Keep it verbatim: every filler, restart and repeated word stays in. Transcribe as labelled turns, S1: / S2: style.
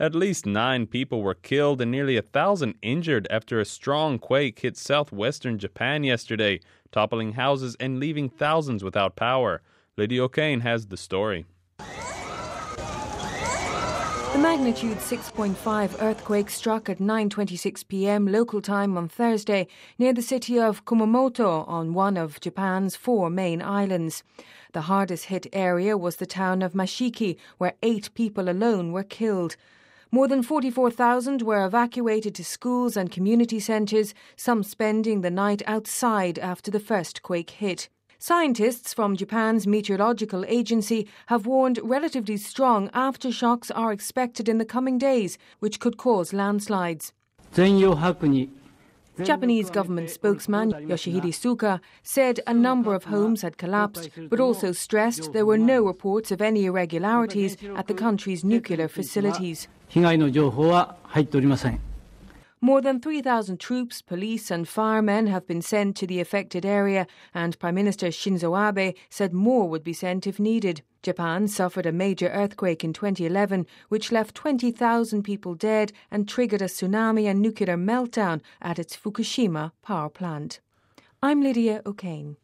S1: At least nine people were killed and nearly a thousand injured after a strong quake hit southwestern Japan yesterday, toppling houses and leaving thousands without power. Lydia O'Kane has the story.
S2: The magnitude six point five earthquake struck at nine twenty-six p.m. local time on Thursday near the city of Kumamoto on one of Japan's four main islands. The hardest hit area was the town of Mashiki, where eight people alone were killed. More than forty-four thousand were evacuated to schools and community centres, some spending the night outside after the first quake hit. Scientists from Japan's meteorological agency have warned relatively strong aftershocks are expected in the coming days, which could cause landslides. Japanese government spokesman Yoshihide Suga said a number of homes had collapsed, but also stressed there were no reports of any irregularities at the country's nuclear facilities. More than three thousand troops, police and firemen have been sent to the affected area, and Prime Minister Shinzo Abe said more would be sent if needed. Japan suffered a major earthquake in twenty eleven, which left twenty thousand people dead and triggered a tsunami and nuclear meltdown at its Fukushima power plant. I'm Lydia O'Kane.